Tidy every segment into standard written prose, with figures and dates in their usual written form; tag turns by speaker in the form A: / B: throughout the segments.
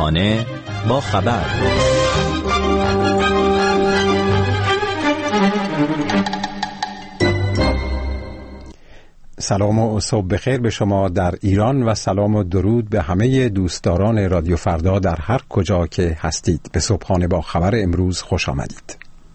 A: صبحانه با خبر.
B: سلام و صبح بخیر به شما در ایران و سلام و درود به همه دوستداران رادیو فردا در هر کجا که هستید. به صبحانه با خبر امروز خوش آمدید.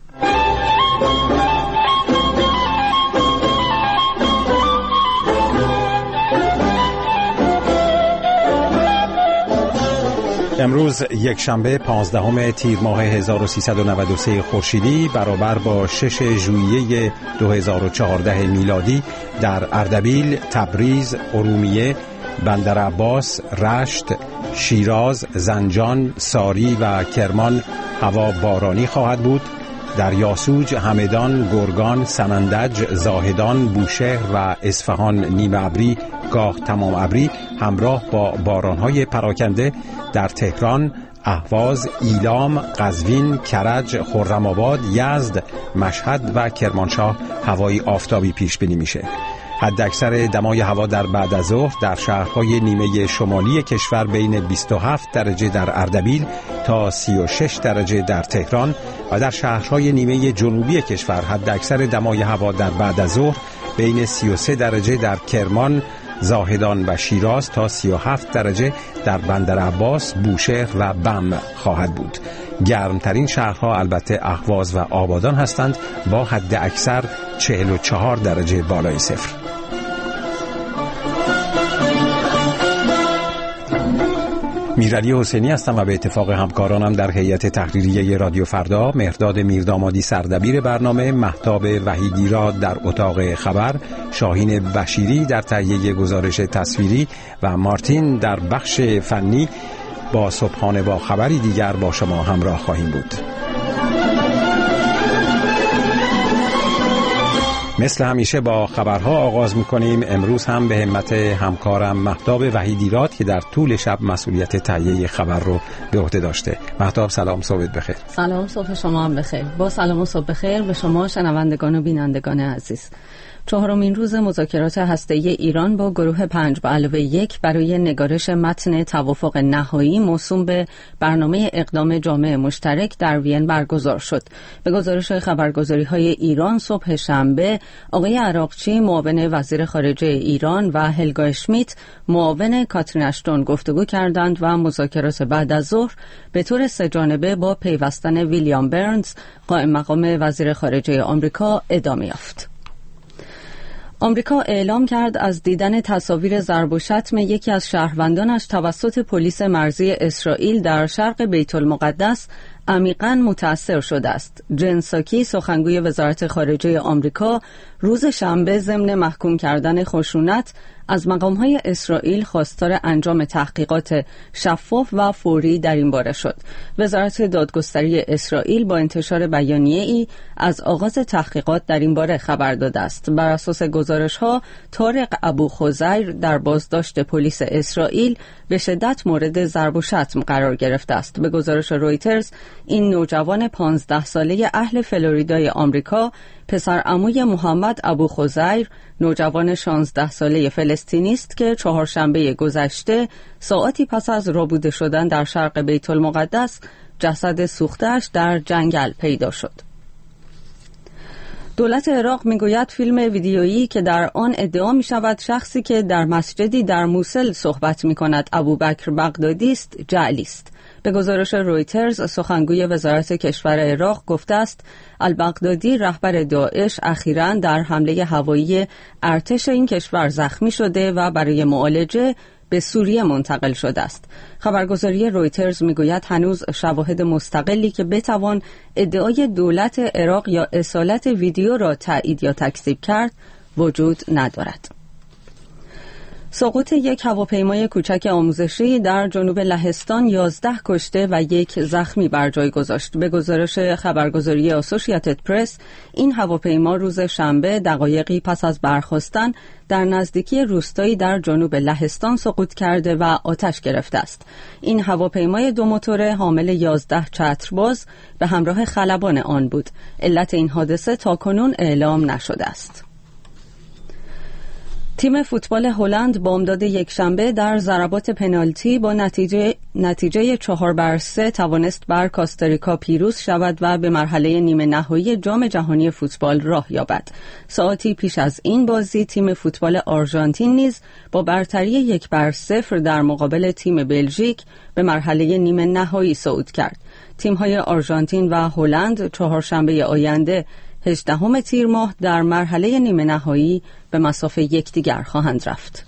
B: امروز یک شنبه 15 تیر ماه 1393 خورشیدی برابر با 6 ژوئیه 2014 میلادی در اردبیل، تبریز، ارومیه، بندرعباس، رشت، شیراز، زنجان، ساری و کرمان هوا بارانی خواهد بود. در یاسوج، همدان، گرگان، سنندج، زاهدان، بوشهر و اصفهان نیمه ابری گاه تمام ابری همراه با بارانهای پراکنده. در تهران، اهواز، ایلام، قزوین، کرج، خرم‌آباد، یزد، مشهد و کرمانشاه هوای آفتابی پیش بینی میشه. حداکثر دمای هوا در بعد از ظهر در شهرهای نیمه شمالی کشور بین 27 درجه در اردبیل تا 36 درجه در تهران و در شهرهای نیمه جنوبی کشور حداکثر دمای هوا در بعد از ظهر بین 33 درجه در کرمان، زاهدان و شیراز تا 37 درجه در بندرعباس، بوشهر و بم خواهد بود. گرمترین شهرها البته اهواز و آبادان هستند با حد اکثر 44 درجه بالای صفر. میرعلی حسینی هستم و به اتفاق همکارانم در هیئت تحریریه رادیو فردا، مهرداد میردامادی سردبیر برنامه، مهتاب وحیدی را در اتاق خبر، شاهین بشیری در تهیه گزارش تصویری و مارتین در بخش فنی با صبحانه با خبری دیگر با شما همراه خواهیم بود. مثل همیشه با خبرها آغاز می‌کنیم. امروز هم به همت همکارم مهتاب وحیدیراد که در طول شب مسئولیت تهیه خبر رو به عهده داشته. مهتاب سلام، صبحت بخیر.
C: سلام، صبح شما هم بخیر. با سلام و صبح بخیر به شما شنوندگان و بینندگان عزیز. چهارمین روز مذاکرات هسته‌ای ایران با گروه 5+1 برای نگارش متن توافق نهایی موسوم به برنامه اقدام جامع مشترک در وین برگزار شد. به گزارش خبرگزاری‌های ایران صبح شنبه، آقای عراقچی معاون وزیر خارجه ایران و هلگا اشمیت معاون کاترین اشتون گفتگو کردند و مذاکرات بعد از ظهر به طور سه‌جانبه با پیوستن ویلیام برنز قائم مقام وزیر خارجه آمریکا ادامه یافت. آمریکا اعلام کرد از دیدن تصاویر ضرب و شتم یکی از شهروندانش توسط پلیس مرزی اسرائیل در شرق بیت المقدس عمیقاً متأثر شده است. جن ساکی سخنگوی وزارت خارجه آمریکا روز شنبه ضمن محکوم کردن خشونت از مقام‌های اسرائیل خواستار انجام تحقیقات شفاف و فوری در این باره شد. وزارت دادگستری اسرائیل با انتشار بیانیه‌ای از آغاز تحقیقات در این باره خبر داده است. بر اساس گزارش‌ها، طارق ابوخزیر در بازداشت پلیس اسرائیل به شدت مورد ضرب و شتم قرار گرفته است. به گزارش رویترز، این نوجوان 15 ساله اهل فلوریدای آمریکا پسر عموی محمد ابوخزیر، نوجوان 16 ساله فلسطینی است که چهارشنبه گذشته ساعتی پس از رابوده شدن در شرق بیت المقدس جسد سوخته‌اش در جنگل پیدا شد. دولت عراق میگوید فیلم ویدیویی که در آن ادعا می شود شخصی که در مسجدی در موصل صحبت می کند ابوبکر بغدادی است جعلی است. به گزارش رویترز، سخنگوی وزارت کشور عراق گفته است البغدادی رهبر داعش اخیراً در حمله هوایی ارتش این کشور زخمی شده و برای معالجه به سوریه منتقل شده است. خبرگزاری رویترز میگوید هنوز شواهد مستقلی که بتوان ادعای دولت عراق یا اصالت ویدیو را تایید یا تکذیب کرد وجود ندارد. سقوط یک هواپیمای کوچک آموزشی در جنوب لهستان 11 کشته و 1 زخمی بر جای گذاشت. به گزارش خبرگزاری اسوسییتد پرس، این هواپیما روز شنبه دقایقی پس از برخاستن در نزدیکی روستایی در جنوب لهستان سقوط کرده و آتش گرفته است. این هواپیمای دو موتور حامل 11 چترباز به همراه خلبان آن بود. علت این حادثه تاکنون اعلام نشده است. تیم فوتبال هلند بامداد یکشنبه در ضربات پنالتی با نتیجه 4-3 توانست بر کاستاریکا پیروز شود و به مرحله نیمه نهایی جام جهانی فوتبال راه یابد. ساعتی پیش از این بازی تیم فوتبال آرژانتین نیز با برتری 1-0 در مقابل تیم بلژیک به مرحله نیمه نهایی صعود کرد. تیم‌های آرژانتین و هلند چهارشنبه آینده 18 تیر ماه در مرحله نیمه نهایی به مصاف یکدیگر خواهند رفت.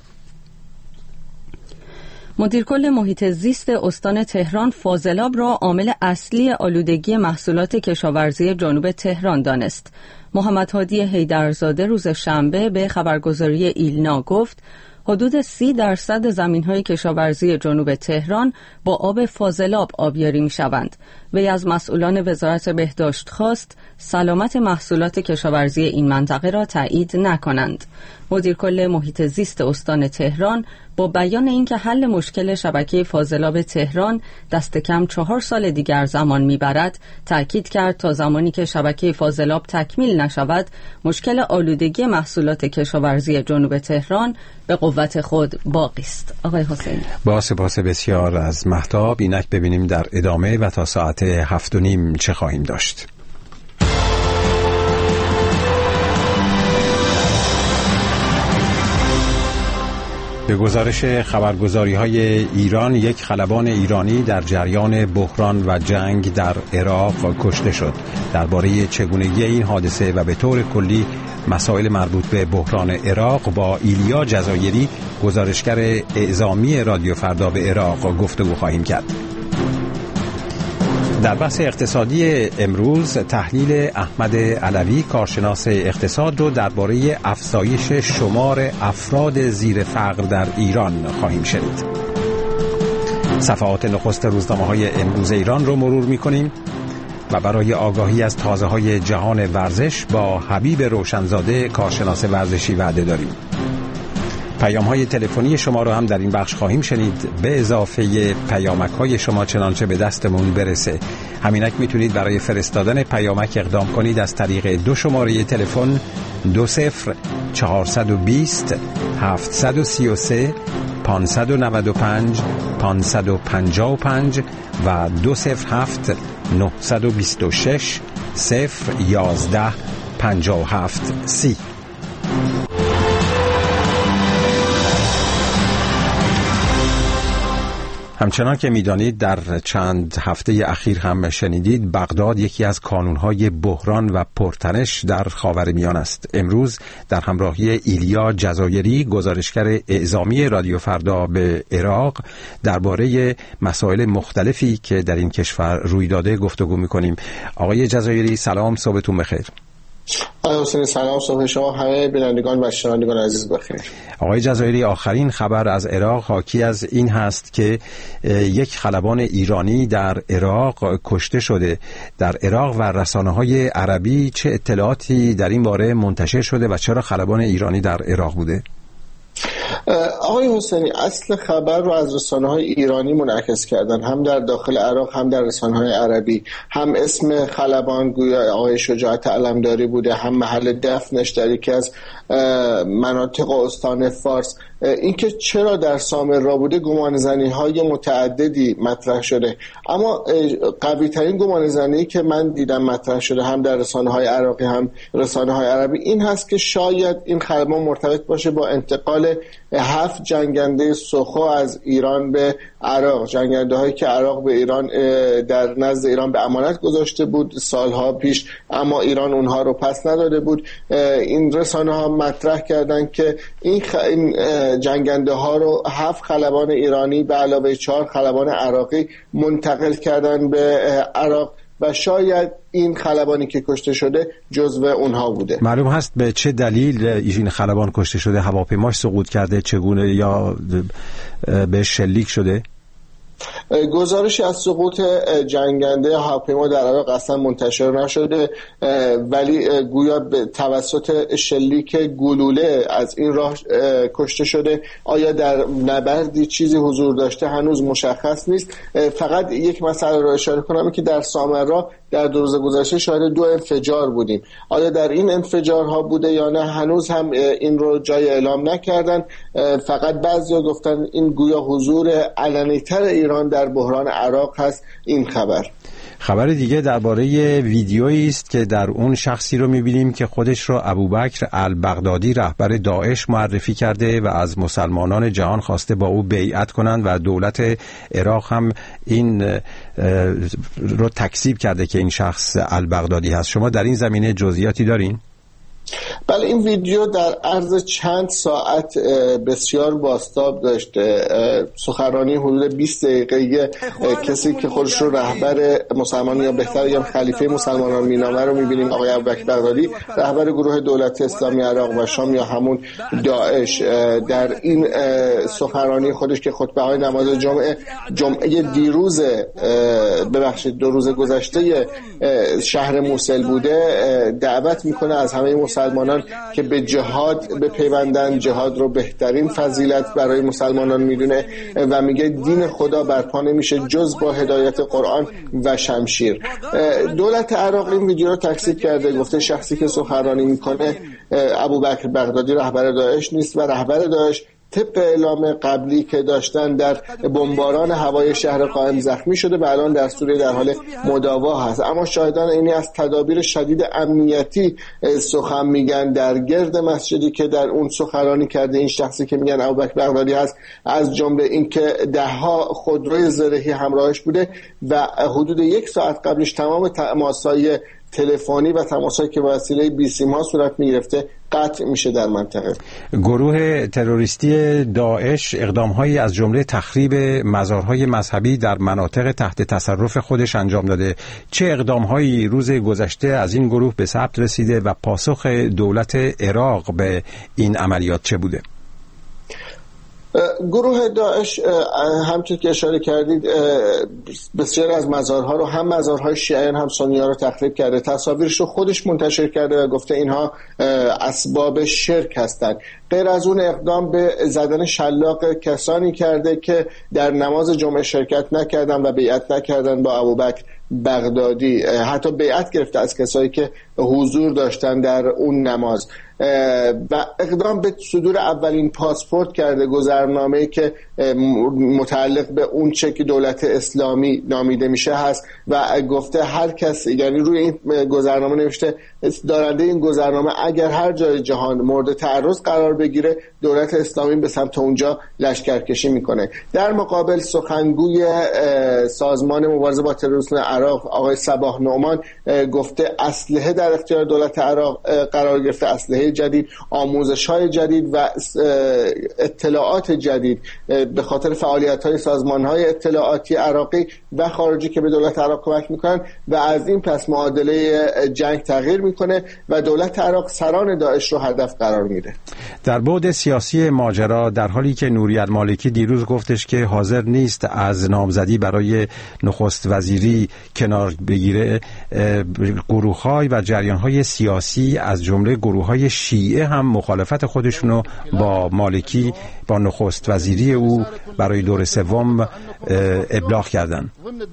C: مدیر کل محیط زیست استان تهران فاضلاب را عامل اصلی آلودگی محصولات کشاورزی جنوب تهران دانست. محمد هادی حیدرزاده روز شنبه به خبرگزاری ایلنا گفت حدود 30% زمین‌های کشاورزی جنوب تهران با آب فاضلاب آبیاری می‌شوند. وی از مسئولان وزارت بهداشت خواست سلامت محصولات کشاورزی این منطقه را تایید نکنند. مدیر کل محیط زیست استان تهران با بیان اینکه حل مشکل شبکه فاضلاب تهران دست کم 4 سال دیگر زمان میبرد، تأکید کرد تا زمانی که شبکه فاضلاب تکمیل نشود، مشکل آلودگی محصولات کشاورزی جنوب تهران به قوت خود باقی است. آقای حسینی،
B: با سپاس بسیار از مهتاب. اینک ببینیم در ادامه و تا ساعت 7:30 چه خواهیم داشت. به گزارش خبرگزاری‌های ایران، یک خلبان ایرانی در جریان بحران و جنگ در عراق کشته شد. درباره چگونگی این حادثه و به طور کلی مسائل مربوط به بحران عراق با ایلیا جزایری، گزارشگر اعزامی رادیو فردا به عراق، گفتگو خواهیم کرد. در بحث اقتصادی امروز تحلیل احمد علوی، کارشناس اقتصاد، رو درباره افزایش شمار افراد زیر فقر در ایران خواهیم شنید. صفحات نخست روزنامه‌های امروز ایران رو مرور می‌کنیم و برای آگاهی از تازه‌های جهان ورزش با حبیب روشنزاده، کارشناس ورزشی، وعده داریم. پیام‌های تلفنی شما رو هم در این بخش خواهیم شنید، به اضافه پیامک‌های شما چنانچه به دستمون برسه. همینک میتونید برای فرستادن پیامک اقدام کنید از طریق 2 شماره تلفن 20 420 733 595 555 و 207 926 011 57 30. همچنان که می‌دانید، در چند هفته اخیر هم شنیدید، بغداد یکی از کانون‌های بحران و پرتنش در خاورمیانه است. امروز در همراهی ایلیا جزایری، گزارشگر اعزامی رادیو فردا به عراق، درباره مسائل مختلفی که در این کشور روی داده گفتگو می‌کنیم. آقای جزایری سلام، صبحتون بخیر.
A: آقای حسینی سلام، صبح شما همه بینندگان و شنوندگان عزیز بخیر.
B: آقای جزایری، آخرین خبر از عراق حاکی از این هست که یک خلبان ایرانی در عراق کشته شده. در عراق و رسانه‌های عربی چه اطلاعاتی در این باره منتشر شده و چرا خلبان ایرانی در عراق بوده؟
A: آقای حسینی، اصل خبر رو از رسانه‌های ایرانی منعکس کردن، هم در داخل عراق هم در رسانه‌های عربی. هم اسم خلبان گویا آقای شجاعت علمداری بوده، هم محل دفنش در یکی از مناطق استان فارس. اینکه چرا در سامرا بوده، گمانه‌زنی‌های متعددی مطرح شده، اما قوی‌ترین گمانه‌زنی که من دیدم مطرح شده هم در رسانه‌های عراقی هم رسانه‌های عربی این هست که شاید این خلبان مرتبط باشه با انتقال 7 جنگنده سخو از ایران به عراق، جنگنده‌هایی که عراق به ایران در نزد ایران به امانت گذاشته بود سالها پیش، اما ایران اونها رو پس نداده بود. این رسانه‌ها مطرح کردن که این جنگنده ها رو 7 خلبان ایرانی به علاوه 4 خلبان عراقی منتقل کردن به عراق و شاید این خلبانی که کشته شده جزو اونها بوده.
B: معلوم هست به چه دلیل این خلبان کشته شده؟ هواپیماش سقوط کرده، چگونه، یا به شلیک شده؟
A: گزارشی از سقوط جنگنده هواپیما در عراق اصلا منتشر نشده، ولی گویا به توسط شلیک گلوله از این راه کشته شده. آیا در نبردی چیزی حضور داشته هنوز مشخص نیست. فقط یک مسئله را اشاره کنم که در سامرا در 2 روز گذشته شاهد 2 انفجار بودیم. آیا در این انفجارها بوده یا نه هنوز هم این رو جای اعلام نکردن. فقط بعضیا گفتن این گویا حضور علنی‌تر ایران در بحران عراق هست. این خبر
B: دیگه درباره ویدیویی است که در اون شخصی رو می‌بینیم که خودش رو ابوبکر البغدادی رهبر داعش معرفی کرده و از مسلمانان جهان خواسته با او بیعت کنند و دولت عراق هم این رو تکذیب کرده که این شخص البغدادی هست. شما در این زمینه جزئیاتی دارین؟
A: بله، این ویدیو در عرض چند ساعت بسیار بازتاب داشته. سخنرانی حدود 20 دقیقه کسی که خودش رو رهبر مسلمانان یا بهتر بگم خلیفه مسلمانان مینامه رو می‌بینیم، آقای ابوبکر بغدادی رهبر گروه دولت اسلامی عراق و شام یا همون داعش. در این سخنرانی خودش که خطبه‌های نماز جمعه دیروز 2 روز گذشته شهر موصل بوده، دعوت میکنه از همه مسلمانان که به جهاد بپیوندن. جهاد رو بهترین فضیلت برای مسلمانان میدونه و میگه دین خدا برپا نمیشه جز با هدایت قرآن و شمشیر. دولت عراق این ویدیو رو تکذیب کرده، گفته شخصی که سخنرانی میکنه ابوبکر بغدادی رهبر داعش نیست و رهبر داعش طبق اعلام قبلی که داشتن در بمباران هوای شهر قائم زخمی شده و الان در سوریه در حال مداوا هست. اما شاهدان اینی از تدابیر شدید امنیتی سخن میگن در گرد مسجدی که در اون سخنرانی کرده این شخصی که میگن ابوبکر بغدادی هست، از جمله اینکه 10 خودروی زرهی همراهش بوده و حدود 1 ساعت قبلش تمام تماس‌های تلفنی و تماسایی که با وسیله بیسیم ها صورت می‌گرفته قطع میشه در منطقه.
B: گروه تروریستی داعش اقدام‌هایی از جمله تخریب مزارهای مذهبی در مناطق تحت تصرف خودش انجام داده. چه اقدام‌هایی روز گذشته از این گروه به ثبت رسیده و پاسخ دولت عراق به این عملیات چه بوده؟
A: گروه داعش همچون که اشاره کردید بسیار از مزارها رو، هم مزارهای شیعیان هم سنی‌ها رو تخریب کرده. تصاویرش رو خودش منتشر کرده و گفته اینها اسباب شرک هستند. غیر از اون اقدام به زدن شلاق کسانی کرده که در نماز جمعه شرکت نکردن و بیعت نکردن با ابوبکر بغدادی. حتی بیعت گرفته از کسایی که حضور داشتن در اون نماز و اقدام به صدور اولین پاسپورت کرده، گذرنامه‌ای که متعلق به اون چه که دولت اسلامی نامیده میشه هست و گفته هر کس، یعنی روی این گذرنامه نوشته دارنده این گذرنامه اگر هر جای جهان مورد تعرض قرار بگیره دولت اسلامی به سمت اونجا لشکرکشی میکنه. در مقابل سخنگوی سازمان مبارزه با تروریسم عراق آقای صباح نعمان گفته اسلحه در اختیار دولت عراق قرار گرفته، اسلحه جدید، آموزش‌های جدید و اطلاعات جدید به خاطر فعالیت‌های سازمان‌های اطلاعاتی عراقی و خارجی که به دولت عراق کمک می‌کنن و از این پس معادله جنگ تغییر می‌کنه و دولت عراق سران داعش رو هدف قرار میده.
B: در بعد سیاسی ماجرا، در حالی که نوری المالکی دیروز گفتش که حاضر نیست از نامزدی برای نخست وزیری کنار بگیره، گروه‌های و جریان‌های سیاسی از جمله گروه‌های شیعه هم مخالفت خودشونو با مالکی، با نخست وزیری او برای دور سوم ابلاغ کردن.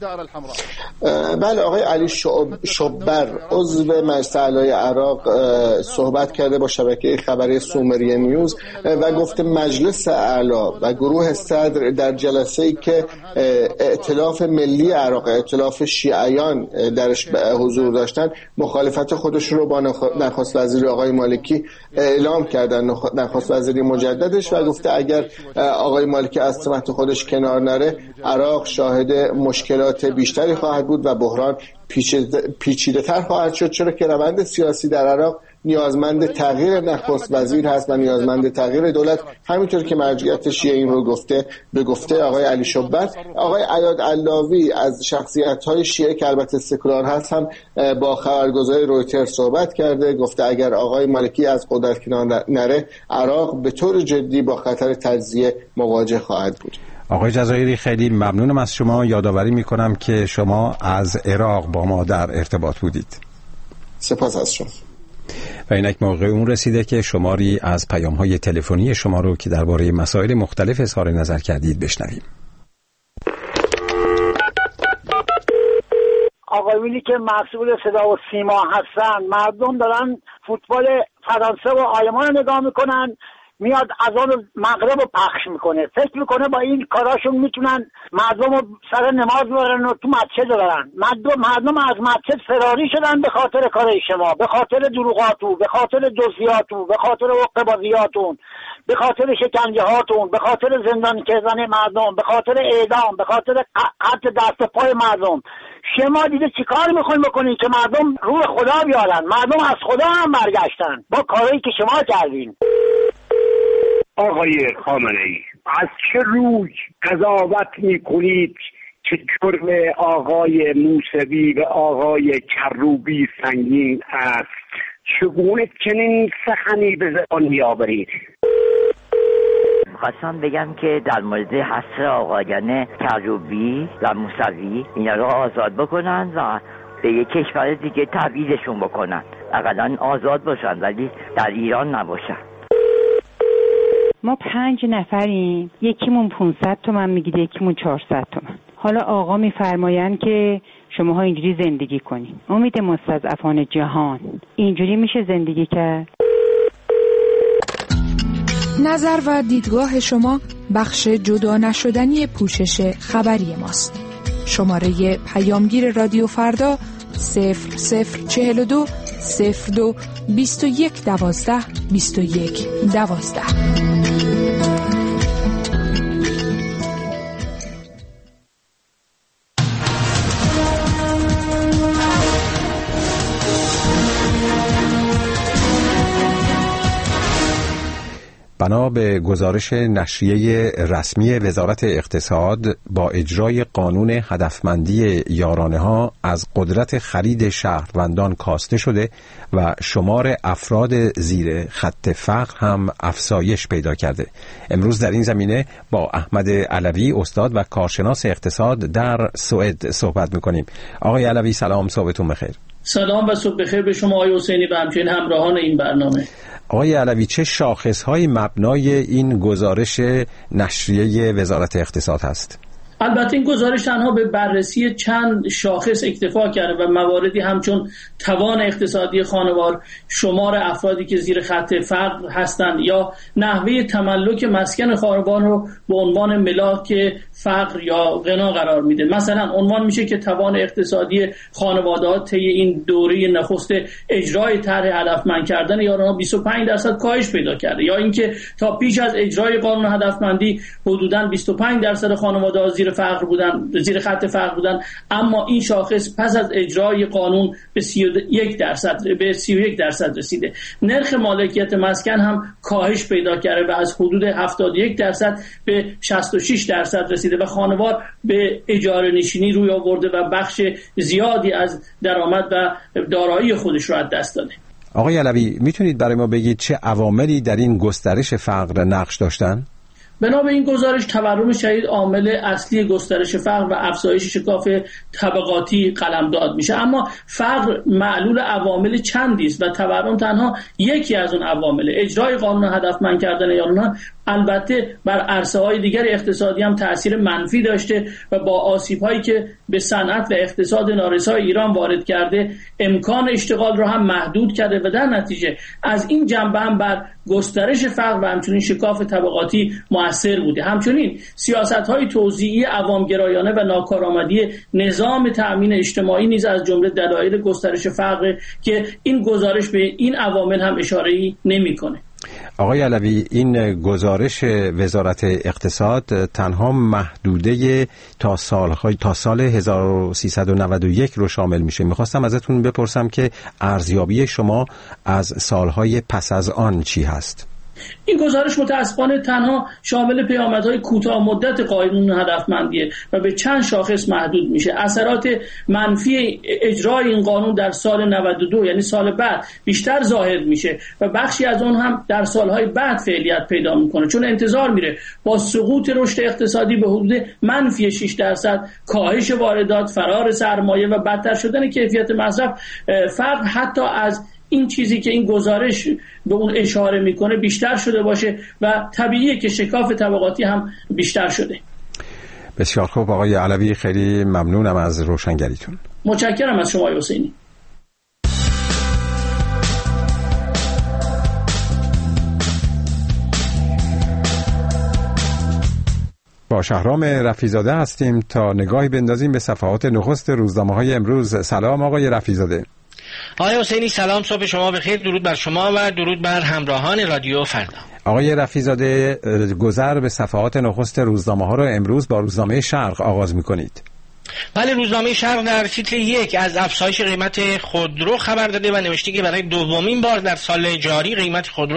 A: بله، آقای علی شبر عضو مجلس اعلای عراق صحبت کرده با شبکه خبری سومریه نیوز و گفته مجلس اعلا و گروه صدر در جلسه‌ای که ائتلاف ملی عراق، ائتلاف شیعیان درش حضور داشتن، مخالفت خودشون رو با نخست وزیری آقای مالکی اعلام کردن، نخست وزیری مجددش، و گفته اگر آقای مالکی از سمت خودش کنار نره عراق شاهد مشکلات بیشتری خواهد بود و بحران پیچیده تر خواهد شد، چرا که روند سیاسی در عراق نیازمند تغییر نخست وزیر هست و نیازمند تغییر دولت، همینطور که مرجعیت شیعه این رو گفته. به گفته آقای علی شبر، آقای عیاد علاوی از شخصیت‌های شیعه که البته سکولار هست هم با خبرگزاری رویترز صحبت کرده، گفته اگر آقای مالکی از قدرت کنار نره عراق به طور جدی با خطر تجزیه مواجه خواهد بود.
B: آقای جزایری خیلی ممنونم از شما. یادآوری میکنم که شما از عراق با ما در ارتباط بودید.
A: سپاس از شما.
B: و اینک موقع اون رسیده که شماری از پیام‌های تلفنی شما رو که درباره مسائل مختلف اظهار نظر کردید بشنویم.
D: آقایونی که مسئول صدا و سیما هستن، مردم دارن فوتبال فرانسه و آلمان رو نگاه میکنن، میاد از آن مغرب رو پخش میکنه، فکر میکنه با این کاراشون میتونن مردم رو سر نماز ببرن و تو مسجد ببرن. مردم از مسجد فراری شدن به خاطر کار شما، به خاطر دروغاتون، به خاطر دزدیاتون، به خاطر عقبازیاتون، به خاطر شکنجه هاتون، به خاطر زندان کردن مردم، به خاطر اعدام، به خاطر قطع دست پای مردم. شما دیگه چیکار میخواین بکنین که مردم روح خدا بیارن؟ مردم از خدا هم برگشتن با کاری که شما کردین.
E: آقای خامنه‌ای، از چه روی قضاوت میکنید که جرم آقای موسوی و آقای کروبی سنگین است؟ چگونه چنین سخنی به زبان میآورید؟
F: خواستم بگم که در مورد حصر آقایان کروبی و موسوی اینا رو آزاد بکنن و به یک کشور دیگه تبعیدشون بکنن، اقلا آزاد باشن ولی در ایران نباشن.
G: ما 5 نفریم، یکیمون 500 تومن میگید، یکیمون 400 تومن. حالا آقا میفرمایند که شماها اینجوری زندگی کنید. امید مستضعفان جهان، اینجوری میشه زندگی کرد؟
H: نظر و دیدگاه شما بخش جدا نشدنی پوشش خبری ماست. شماره پیامگیر رادیو فردا 0042 02 21 12 21 12.
B: بنا به گزارش نشریه رسمی وزارت اقتصاد، با اجرای قانون هدفمندی یارانه‌ها از قدرت خرید شهروندان کاسته شده و شمار افراد زیر خط فقر هم افزایش پیدا کرده. امروز در این زمینه با احمد علوی، استاد و کارشناس اقتصاد در سوئد صحبت می‌کنیم. آقای علوی سلام، صبحتون بخیر.
I: سلام و صبح بخیر به شما آقای حسینی و همچنین همراهان این برنامه.
B: آقای علوی، چه شاخص‌های مبنای این گزارش نشریه وزارت اقتصاد هست؟
I: البته این گزارش تنها به بررسی چند شاخص اکتفا کرده و مواردی همچون توان اقتصادی خانوار، شمار افرادی که زیر خط فقر هستند یا نحوه تملک مسکن خانوار رو به عنوان ملاک فقر یا غنا قرار میده. مثلا عنوان میشه که توان اقتصادی خانواده‌ها طی این دوره نخست اجرای طرح هدفمند کردن یارانه 25% کاهش پیدا کرده، یا اینکه تا پیش از اجرای قانون هدفمندی حدوداً 25% خانواده‌ها زیر خط فقر بودن، اما این شاخص پس از اجرای قانون به 31% رسیده. نرخ مالکیت مسکن هم کاهش پیدا کرده و از حدود 71% به 66% رسیده و خانوار به اجاره نشینی روی آورده و بخش زیادی از درآمد و دارایی خودش رو از دست داده.
B: آقای علوی، میتونید برای ما بگید چه عواملی در این گسترش فقر نقش داشتن؟
I: بنا به این گزارش تورم شدید عامل اصلی گسترش فقر و افزایش شکاف طبقاتی قلمداد میشه، اما فقر معلول عوامل چندی است و تورم تنها یکی از اون عوامل. اجرای قانون هدفمند کردن یارانه البته بر عرصه‌های دیگر اقتصادی هم تأثیر منفی داشته و با آسیب‌هایی که به صنعت و اقتصاد نارسای ایران وارد کرده امکان اشتغال را هم محدود کرده و در نتیجه از این جنبه هم بر گسترش فقر و همچنین شکاف طبقاتی مؤثر بوده. همچنین سیاست‌های توزیعی عوامگرایانه و ناکارآمدی نظام تأمین اجتماعی نیز از جمله دلایل گسترش فقر که این گزارش به این عوامل هم اشاره‌ای نمی‌کنه.
B: آقای علوی، این گزارش وزارت اقتصاد تنها محدوده تا سال 1391 رو شامل میشه. میخواستم ازتون بپرسم که ارزیابی شما از سالهای پس از آن چی هست؟
I: این گزارش متاسفانه تنها شامل پیامدهای کوتاه مدت قانون هدفمندیه و به چند شاخص محدود میشه. اثرات منفی اجرای این قانون در سال 92 یعنی سال بعد بیشتر ظاهر میشه و بخشی از اون هم در سالهای بعد فعالیت پیدا میکنه، چون انتظار میره با سقوط رشد اقتصادی به حدود منفی 6%، کاهش واردات، فرار سرمایه و بدتر شدن کیفیت مصرف، فقر حتی از این چیزی که این گزارش به اون اشاره میکنه بیشتر شده باشه و طبیعیه که شکاف طبقاتی هم بیشتر شده.
B: بسیار خوب آقای علوی، خیلی ممنونم از روشنگریتون.
I: متشکرم از شما حسینی.
B: با شهرام رفیزاده هستیم تا نگاهی بندازیم به صفحات نخست روزنامه‌های امروز. سلام آقای رفیزاده.
J: آقای حسینی سلام، صبح شما بخیر. درود بر شما و درود بر همراهان رادیو فردا.
B: آقای رفیزاده، گذر به صفحات نخست روزنامه‌ها رو امروز با روزنامه شرق آغاز می‌کنید.
J: بله، روزنامه شرق در تیتر 1 از افزایش قیمت خودرو خبر داده و نوشته که برای دومین بار در سال جاری قیمت خودرو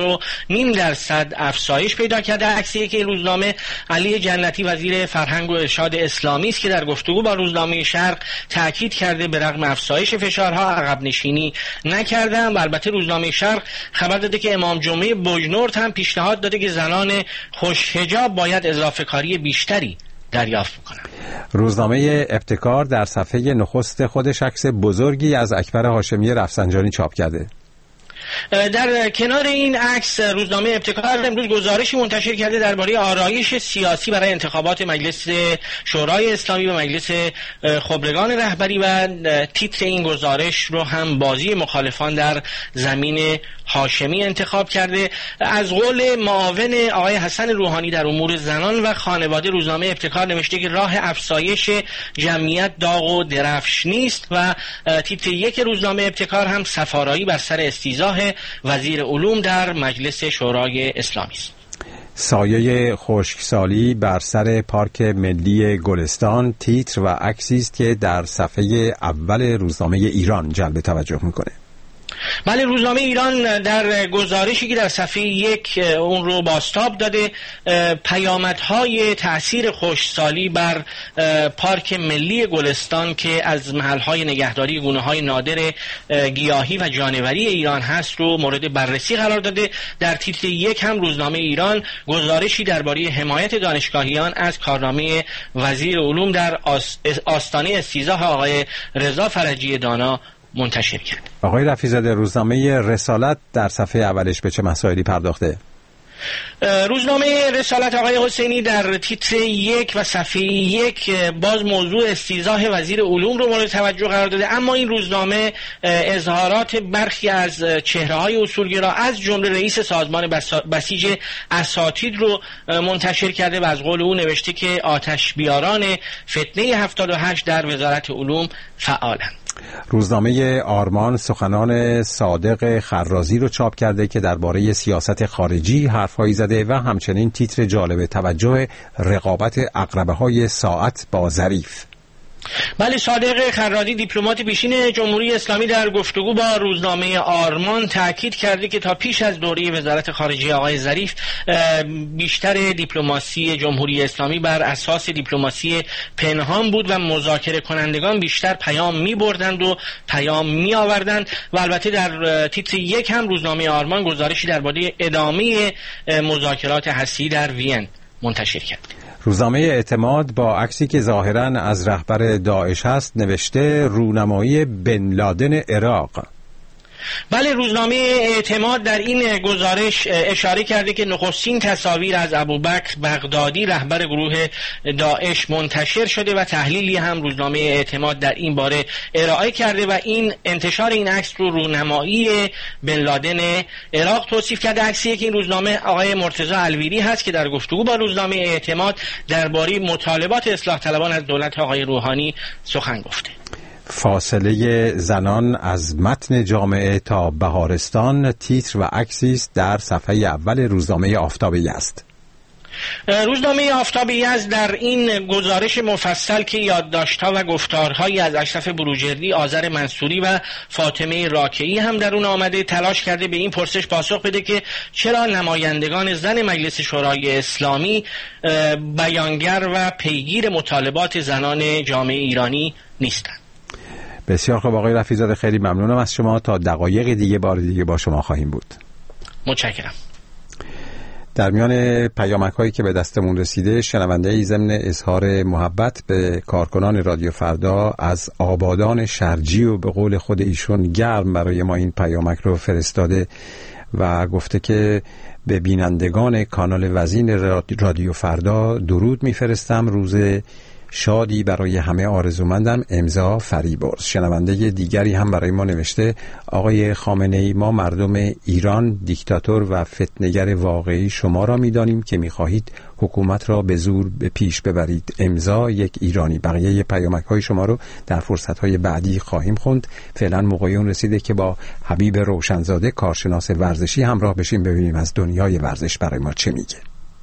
J: 5.5% افزایش پیدا کرده. عکس یک روزنامه علی جنتی وزیر فرهنگ و ارشاد اسلامی است که در گفتگو با روزنامه شرق تاکید کرده به رغم افزایش فشارها عقب نشینی نکردند. و البته روزنامه شرق خبر داده که امام جمعه بوجنورد هم پیشنهاد داده که زنان خوش حجاب باید اضافه کاری بیشتری دریافت میکنن.
B: روزنامه ابتکار در صفحه نخست خودش عکس بزرگی از اکبر هاشمی رفسنجانی چاپ کرده.
J: در کنار این عکس روزنامه ابتکار امروز گزارشی منتشر کرده درباره آرایش سیاسی برای انتخابات مجلس شورای اسلامی و مجلس خبرگان رهبری و تیتر این گزارش رو هم بازی مخالفان در زمین هاشمی انتخاب کرده. از قول معاون آقای حسن روحانی در امور زنان و خانواده روزنامه ابتکار نوشته که راه افزایش جمعیت داغ و درفش نیست و تیتر 1 روزنامه ابتکار هم سفارایی بر سر استیضاح وزیر علوم در مجلس شورای اسلامی است.
B: سایه خشکسالی بر سر پارک ملی گلستان تیتر و عکسی است که در صفحه اول روزنامه ایران جلب توجه میکنه.
J: بله، روزنامه ایران در گزارشی که در صفحه 1 اون رو بازتاب داده پیامدهای تأثیر خشکسالی بر پارک ملی گلستان که از محلهای نگهداری گونه‌های نادر گیاهی و جانوری ایران هست رو مورد بررسی قرار داده. در تیتر 1 هم روزنامه ایران گزارشی درباره حمایت دانشگاهیان از کارنامه وزیر علوم در آستانه استیضاح آقای رضا فرجی دانا منتشر کرد.
B: آقای رفیزاده، روزنامه رسالت در صفحه اولش به چه مسائلی پرداخته؟
J: روزنامه رسالت آقای حسینی در تیتر 1 و صفحه 1 باز موضوع استیضاح وزیر علوم رو مورد توجه قرار داده، اما این روزنامه اظهارات برخی از چهره‌های اصولگرا از جمله رئیس سازمان بسیج اساتید رو منتشر کرده و از قول او نوشته که آتش بیاران فتنه 78 در وزارت علوم فعالند.
B: روزنامه آرمان سخنان صادق خرازی رو چاپ کرده که درباره سیاست خارجی حرفایی زده و همچنین تیتر جالب توجه رقابت عقربه‌های ساعت با ظریف.
J: بله، صادق خرازی دیپلمات پیشین جمهوری اسلامی در گفتگو با روزنامه آرمان تاکید کرده که تا پیش از دوره وزارت خارجه آقای ظریف بیشتر دیپلماسی جمهوری اسلامی بر اساس دیپلماسی پنهان بود و مذاکره کنندگان بیشتر پیام می بردند و پیام می آوردند. و البته در تیتر 1 هم روزنامه آرمان گزارشی درباره ادامه مذاکرات هسته‌ای در وین منتشر کرد.
B: روزنامه اعتماد با عکسی که ظاهراً از رهبر داعش هست نوشته رونمایی بن لادن عراق.
J: بله، روزنامه اعتماد در این گزارش اشاره کرده که نخستین تصاویر از ابوبکر بغدادی رهبر گروه داعش منتشر شده و تحلیلی هم روزنامه اعتماد در این باره ارائه کرده و این انتشار این عکس رو رونمایی بن لادن عراق توصیف کرده. عکسی که این روزنامه آقای مرتضی الویری هست که در گفتگو با روزنامه اعتماد درباره مطالبات اصلاح طلبان از دولت آقای روحانی سخن گفته.
B: فاصله زنان از متن جامعه تا بهارستان تیتر و عکسی است در صفحه اول روزنامه آفتابی است.
J: روزنامه آفتاب یزد در این گزارش مفصل که یادداشت‌ها و گفتارهایی از اشرف بروجردی، آذر منصوری و فاطمه راکعی هم در اون آمده، تلاش کرده به این پرسش پاسخ بده که چرا نمایندگان زن مجلس شورای اسلامی بیانگر و پیگیر مطالبات زنان جامعه ایرانی نیستند.
B: بسیار خوب آقای رفیع‌زاده، خیلی ممنونم از شما. تا دقایق دیگه بار دیگه با شما خواهیم بود.
J: متشکرم.
B: در میان پیامک‌هایی که به دستمون رسیده، شنونده‌ای ضمن اظهار محبت به کارکنان رادیو فردا از آبادان شرجی و به قول خود ایشون گرم برای ما این پیامک رو فرستاده و گفته که به بینندگان کانال وزین رادیو فردا درود میفرستم، روز شادی برای همه آرزومندم، امضا فریبرز. شنونده دیگری هم برای ما نوشته آقای خامنه‌ای، ما مردم ایران دیکتاتور و فتنه‌گر واقعی شما را می‌دانیم که می‌خواهید حکومت را به زور به پیش ببرید، امضا یک ایرانی. بقیه پیامک‌های شما رو در فرصت‌های بعدی خواهیم خوند. فعلا موقع اون رسیده که با حبیب روشنزاده کارشناس ورزشی همراه بشیم، ببینیم از دنیای ورزش برای ما چه میگه.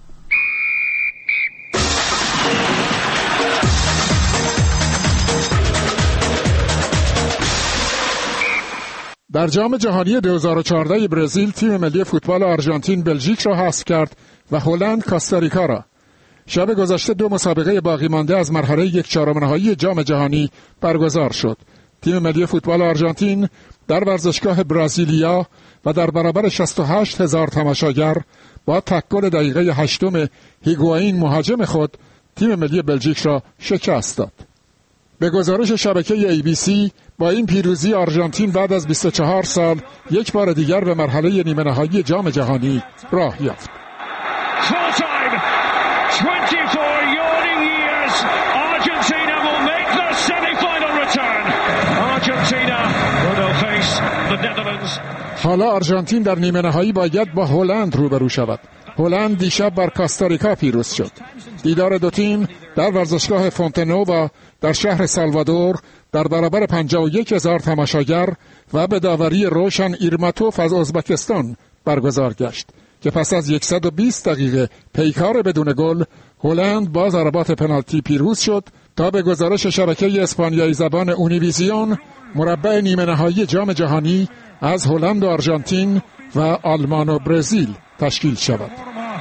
K: در جام جهانی 2014 برزیل تیم ملی فوتبال آرژانتین بلژیک را حذف کرد و هلند کاستاریکا را. شب گذشته 2 مسابقه باقی مانده از مرحله 1/4 نهایی جام جهانی برگزار شد. تیم ملی فوتبال آرژانتین در ورزشگاه برازیلیا و در برابر 68,000 تماشاگر با تک گل دقیقه 8 هیگواین مهاجم خود تیم ملی بلژیک را شکست داد. به گزارش شبکه ABC با این پیروزی آرژانتین بعد از 24 سال یک بار دیگر به مرحله نیمه نهایی جام جهانی راه یافت. حالا آرژانتین در نیمه نهایی باید با هلند روبرو شود. هلند دیشب بر کاستاریکا پیروز شد. دیدار دو تیم در ورزشگاه فونتنووا در شهر سالوادور در برابر 51,000 تماشاگر و به داوری روشن ایرماتوف از ازبکستان برگزار گشت که پس از 120 دقیقه پیکار بدون گل هلند با ضربات پنالتی پیروز شد تا به گزارش شبکه اسپانیایی زبان اونیویزیون مربع نیمه نهایی جام جهانی از هلند و آرژانتین و آلمان و برزیل تشکیل شود.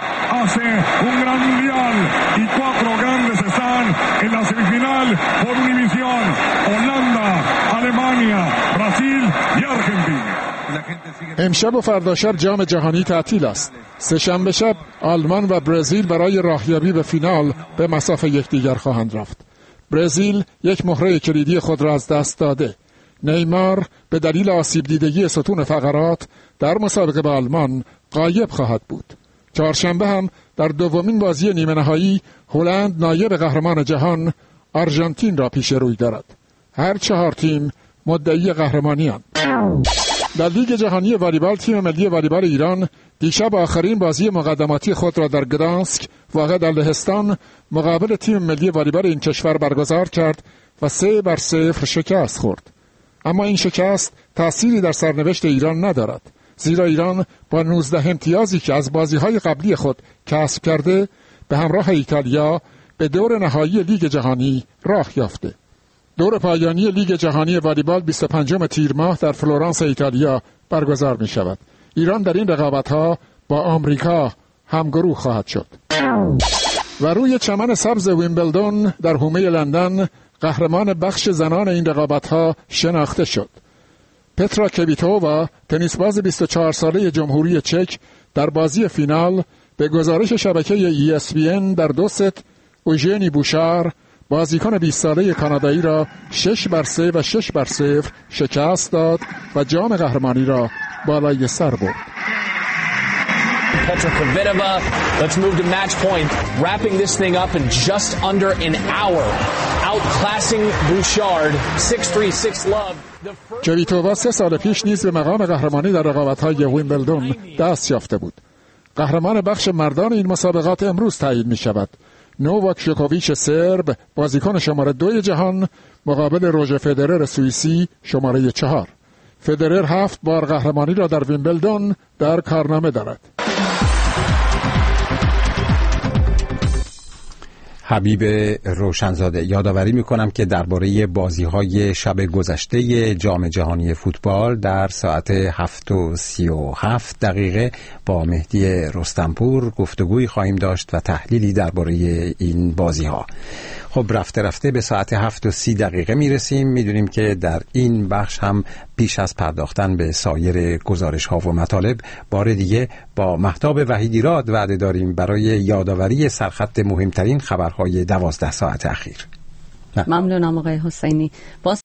K: امشب و فردا شب جام جهانی تعطیل است. سه‌شنبه شب آلمان و برزیل برای راهیابی به فینال به مسافه یکدیگر خواهند رفت. برزیل یک مهره کلیدی خود را از دست داده. نیمار به دلیل آسیب دیدگی ستون فقرات در مسابقه با آلمان غایب خواهد بود. چهارشنبه هم در دومین بازی نیمه نهایی هلند نایب قهرمان جهان آرژانتین را پیش روی دارد. هر 4 تیم مدعی قهرمانی‌اند. در لیگ جهانی والیبال تیم ملی والیبال ایران دیشب آخرین بازی مقدماتی خود را در گدانسک واقع در لهستان مقابل تیم ملی والیبال این کشور برگزار کرد و 3-0 شکست خورد. اما این شکست تأثیری در سرنوشت ایران ندارد، زیرا ایران با 19 امتیازی که از بازی‌های قبلی خود کسب کرده به همراه ایتالیا به دور نهایی لیگ جهانی راه یافته. دور پایانی لیگ جهانی والیبال 25 تیر ماه در فلورانس ایتالیا برگزار می شود. ایران در این رقابت‌ها با آمریکا همگروه خواهد شد. و روی چمن سبز ویمبلدون در حومه لندن قهرمان بخش زنان این رقابت‌ها شناخته شد. پترا کویتووا تنیسباز 24 ساله جمهوری چک در بازی فینال به گزارش شبکه ESPN در 2 ست اوژنی بوشار بازیکن 20 ساله کانادایی را 6-3 و 6-0 شکست داد و جام قهرمانی را بالای سر برد.
L: Petra Kvitova, let's move to match point, wrapping this thing up in just under an hour, outclassing Bouchard 6-3, 6-love.
K: کویتووا 3 سال پیش نیز به مقام قهرمانی در رقابت‌های ویمبلدون دست یافته بود. قهرمان بخش مردان این مسابقات امروز تعیین می شود. نوواک جوکوویچ سرب بازیکن شماره 2 جهان مقابل روژر فدرر سوئیسی شماره 4. فدرر 7 بار قهرمانی را در ویمبلدون در کارنامه دارد.
B: حبیب روشنزاده. یادآوری میکنم که درباره بازی‌های شب گذشته جام جهانی فوتبال در ساعت 7:37 با مهدی رستمپور گفتگویی خواهیم داشت و تحلیلی درباره این بازی‌ها. خب رفته رفته به ساعت 7:30 میرسیم. میدونیم که در این بخش هم پیش از پرداختن به سایر گزارش‌ها و مطالب بار دیگه با مهتاب وحیدیراد وعده داریم برای یادآوری سرخط مهمترین خبرهای 12 ساعت اخیر.
C: ممنونم آقای حسینی.